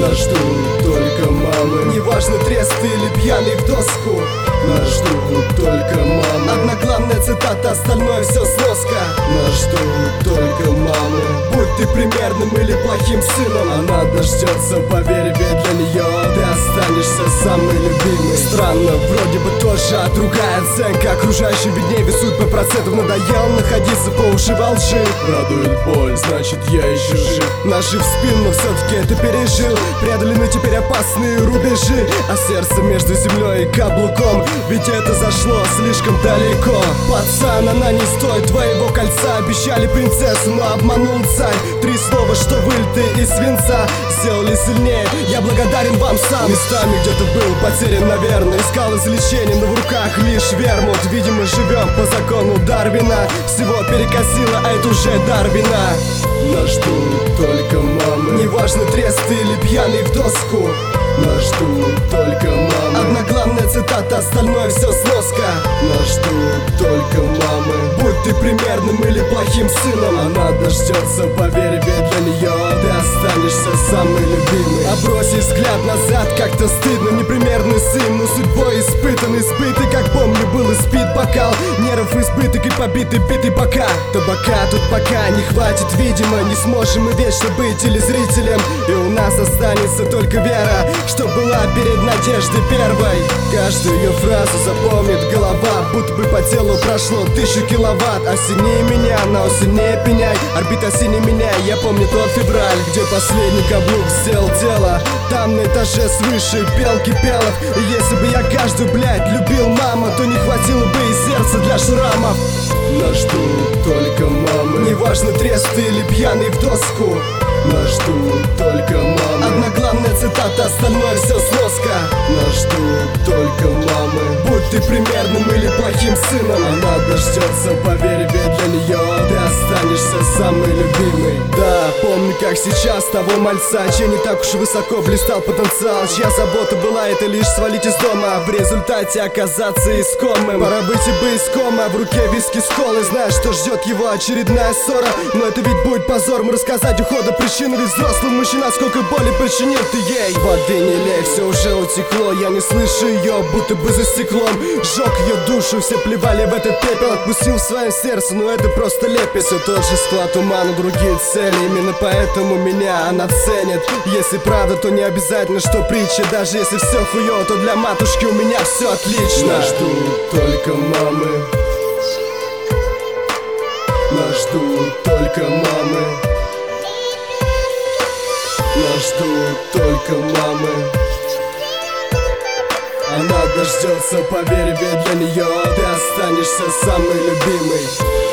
Нас ждут только мамы. Неважно, трест или пьяный в доску. Нас ждут только мамы. Одна главная цитата, остальное все сноска. Нас ждут только мамы. Будь ты примерным или плохим сыном, она дождется, поверь, ведь для нее ты останешься самый любимый. Странно, вроде бы тоже, а другая оценка. Окружающим виднее весут по процентам. Надоело находиться по уши во лжи. Радует боль, значит я еще жив. Нажив спину, но все-таки это пережил. Преодолены теперь опасные рубежи, а сердце между землей и каблуком. Ведь это зашло слишком далеко. Пацан, она не стоит твоего кольца. Обещали принцессу, но обманул царь. 3 слова, что вылиты из свинца, сделали сильнее, я благодарен вам сам. Местами где-то был потерян, наверное. Искал излечение, но в руках лишь вермут. Видимо, живем по закону Дарвина. Всего перекосило, а это уже Дарвина. Нас ждут только мамы. Неважно, трест или пьяный в доску. Нас ждут только мамы. Одна главная цитата, остальное все сноска. Нас ждут только мамы. Будь ты примерным или плохим сыном, она дождется, поверь, ведь для нее ты останешься самый любимый. А бросив взгляд назад, как-то стыдно. Непримерный сын, но судьбой испытан. Избытый, как помню, был испит бокал. Нервов избыток и побитый, битый бока. Табака тут пока не хватит, видимо. Не сможем мы вечно быть телезрителем. И у нас останется только вера, что была перед надеждой первой. Каждую ее фразу запомнит голова, будто бы по телу прошло 1000 киловатт. Осеней меня, но сильнее пеняй. Орбита синий меня, я помню тот февраль, где последний каблук сделал дело. Там на этаже свыше пел Кипелов. И если бы я каждую, блядь, любил мама, то не хватило бы и сердца для шрамов. Нас ждут только мамы. Неважно, трест или пьяный в доску. Нас ждут только мамы. Одна главная цитата, остальное все сноска. Нас ждут только мамы. Будь ты примерным или плохим сыном, она дождется, поверь, ведь для нее ты останешься самый любимый. Да, помню как сейчас того мальца, чей не так уж высоко блистал потенциал. Чья забота была это лишь свалить из дома, а в результате оказаться искомым. Пора выйти бы из комы, а в руке виски с колой. Знаешь, что ждет его очередная ссора, но это ведь будет позором рассказать ухода причины. Ведь взрослый мужчина сколько боли причинил ты ей. Воды не лей, все уже утекло. Я не слышу ее, будто бы за стеклом. Сжег ее душу, все плевали в этот пепел. Отпустил в своем сердце, но это просто лепет. Все тот же склад ума, но другие цели. Именно поэтому меня она ценит. Если правда, то не обязательно, что притча. Даже если все хуё, то для матушки у меня все отлично. Нас ждут только мамы. Нас ждут только мамы. Нас ждут только мамы. Она дождется, поверь, ведь для нее ты останешься самый любимый.